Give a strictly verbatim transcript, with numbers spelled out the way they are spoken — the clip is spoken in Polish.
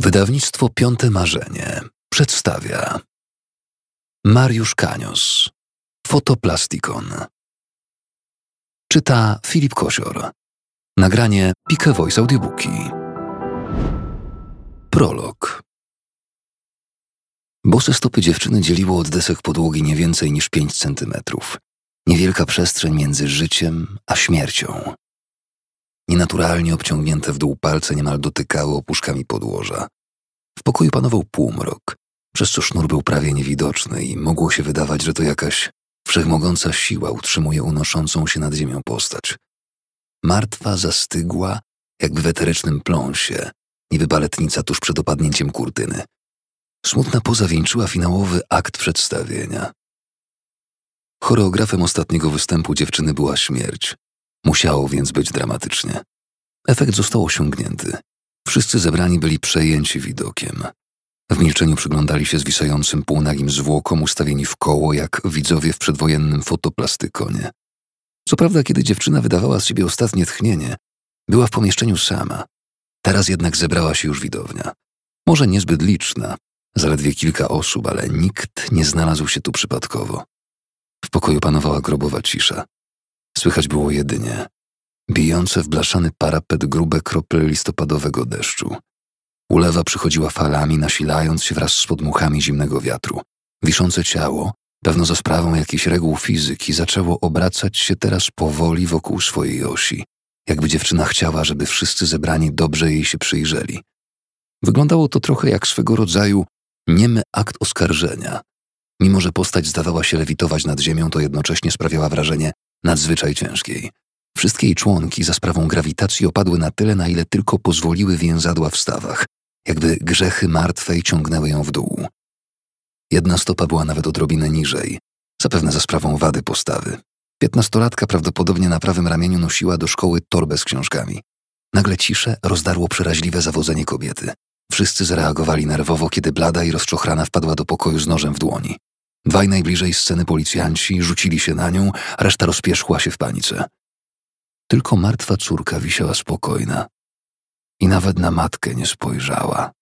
Wydawnictwo Piąte Marzenie przedstawia Mariusz Kanios, Fotoplastikon. Czyta Filip Kosior. Nagranie Pike Voice Audiobooki. Prolog. Bose stopy dziewczyny dzieliło od desek podłogi nie więcej niż pięć centymetrów. Niewielka przestrzeń między życiem a śmiercią. Nienaturalnie obciągnięte w dół palce niemal dotykały opuszkami podłoża. W pokoju panował półmrok, przez co sznur był prawie niewidoczny i mogło się wydawać, że to jakaś wszechmogąca siła utrzymuje unoszącą się nad ziemią postać. Martwa, zastygła, jakby w eterycznym pląsie, niby baletnica tuż przed opadnięciem kurtyny. Smutna poza wieńczyła finałowy akt przedstawienia. Choreografem ostatniego występu dziewczyny była śmierć. Musiało więc być dramatycznie. Efekt został osiągnięty. Wszyscy zebrani byli przejęci widokiem. W milczeniu przyglądali się zwisającym półnagim zwłokom ustawieni w koło jak widzowie w przedwojennym fotoplastykonie. Co prawda, kiedy dziewczyna wydawała z siebie ostatnie tchnienie, była w pomieszczeniu sama. Teraz jednak zebrała się już widownia. Może niezbyt liczna, zaledwie kilka osób, ale nikt nie znalazł się tu przypadkowo. W pokoju panowała grobowa cisza. Słychać było jedynie bijące w blaszany parapet grube krople listopadowego deszczu. Ulewa przychodziła falami, nasilając się wraz z podmuchami zimnego wiatru. Wiszące ciało, pewno za sprawą jakichś reguł fizyki, zaczęło obracać się teraz powoli wokół swojej osi, jakby dziewczyna chciała, żeby wszyscy zebrani dobrze jej się przyjrzeli. Wyglądało to trochę jak swego rodzaju niemy akt oskarżenia. Mimo że postać zdawała się lewitować nad ziemią, to jednocześnie sprawiała wrażenie nadzwyczaj ciężkiej. Wszystkie jej członki za sprawą grawitacji opadły na tyle, na ile tylko pozwoliły więzadła w stawach, jakby grzechy martwej ciągnęły ją w dół. Jedna stopa była nawet odrobinę niżej, zapewne za sprawą wady postawy. Piętnastolatka prawdopodobnie na prawym ramieniu nosiła do szkoły torbę z książkami. Nagle ciszę rozdarło przeraźliwe zawodzenie kobiety. Wszyscy zareagowali nerwowo, kiedy blada i rozczochrana wpadła do pokoju z nożem w dłoni. Dwaj najbliżej sceny policjanci rzucili się na nią, reszta rozpierzchła się w panice. Tylko martwa córka wisiała spokojna i nawet na matkę nie spojrzała.